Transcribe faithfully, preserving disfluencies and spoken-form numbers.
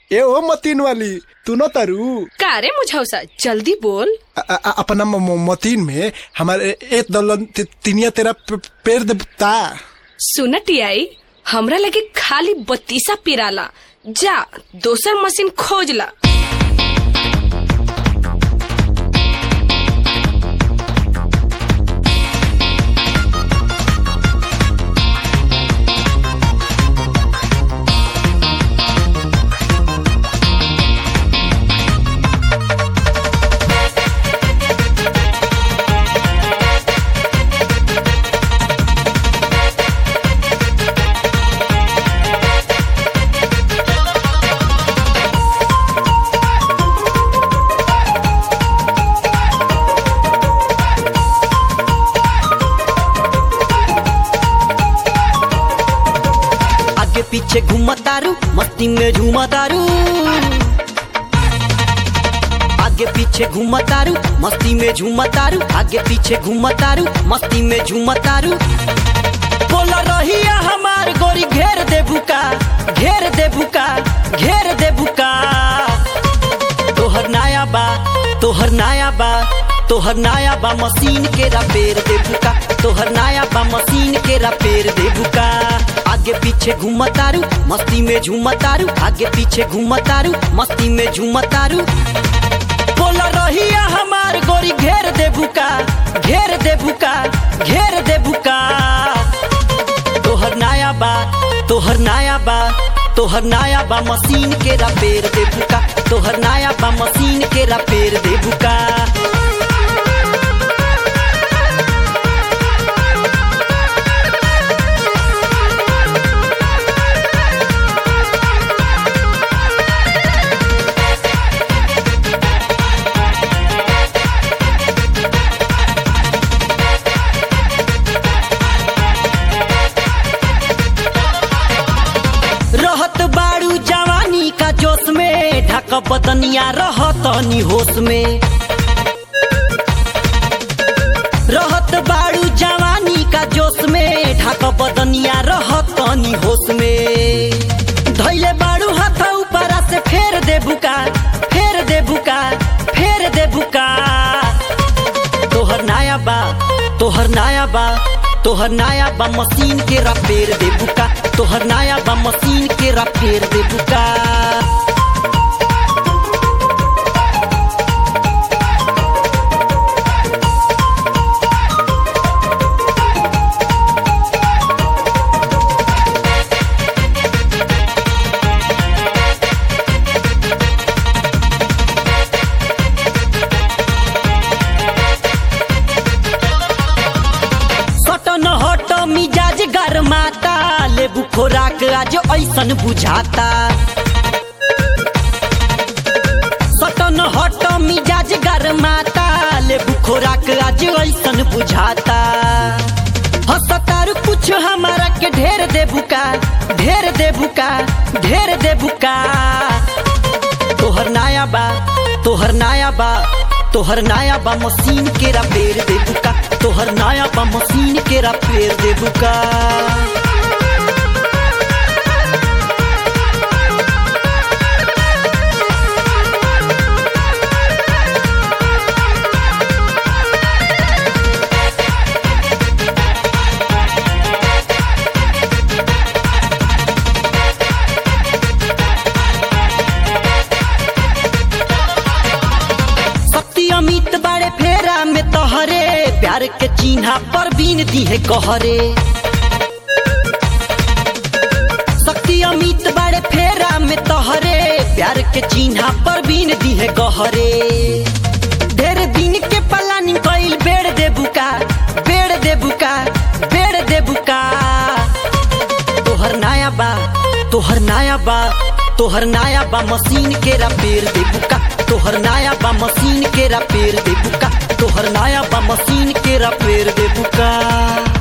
ए ओ मतीन वाली तू न तारू का रे मुझौसा जल्दी बोल। अपना मतीन में हमारे एक दलन तिनिया तेरा पेड़ देता। सुनटियाई हमरा लगे खाली बत्तीसा पिराला, जा दोसर मशीन खोज ला। पीछे घूमतारू मस्ती में झूमतारू, आगे पीछे घूमतारू मस्ती में झूमतारू, आगे पीछे घूमतारू मस्ती में झूमतारू। बोला रहिया हमार गोरी घेर दे बुका, घेर दे बुका, घेर दे बुका। तोहर नाया बा, तोहर नाया बा, तोहर नाया बा मशीन के रपेर दे बुका, तोहर नाया बा मशीन के रपेर दे बुका। आगे पीछे घूमतारू मस्ती में झूमतारू, आगे पीछे घूमतारू मस्ती में झूमतारू। बोला रहिया हमार गोरी घेर दे बुका, घेर दे बुका, घेर दे बुका। तोहर नाया बा, तोहर नाया बा, तोहर नाया बा मशीन के रपेर दे बुका, तोहर नाया बा मशीन के रपेर दे बुका। जोश में ढक बदनिया रहत नी होश में, रहत बाड़ू जवानी का जोश में ढक बदनिया रहत नी होश में। धैले बाड़ू हाथ ऊपर से फेर दे बुका, फेर दे बुका, फेर दे बुका। तोहर नाया बा, तोहर नाया बा, तोहर नाया बा मशीन के रपेर दे बुका, तोहर नाया बा मशीन के रपेर दे बुका। मिजाज गरमाता लेबू खोराक आज ऐसन बुझाता, सटन हट मिजाज गरमाता लेबू खोराक आज ऐसन बुझाता। हसतारू कुछ हमारा के ढेर दे बुका, ढेर दे बुका, ढेर दे बुका। तोहर नाया बा, तोहर नाया बा, तोहर नाया बा मशीन के रपेर दे बुका, तोहर नाया बा मशीन के रपेर दे बुका। अमित बड़े फेरा में तोहरे प्यार के चिन्हा पर बीन दी है कहरे। शक्ति अमित बड़े फेरा में तोहरे प्यार के चिन्हा पर बीन दी है गहरे। ढेर दिन के प्लानिंग कइल बेड़ दे बुका, बेड़ दे बुका, बेड़ दे बुका। तोहर नाया बा, तोहर नाया बा, तोहर नाया बा मशीन के रपेर दे बुका, तोहर नाया बा मशीन के रपेर दे बुका, तोहर नाया बा मशीन के रपेर दे बुका।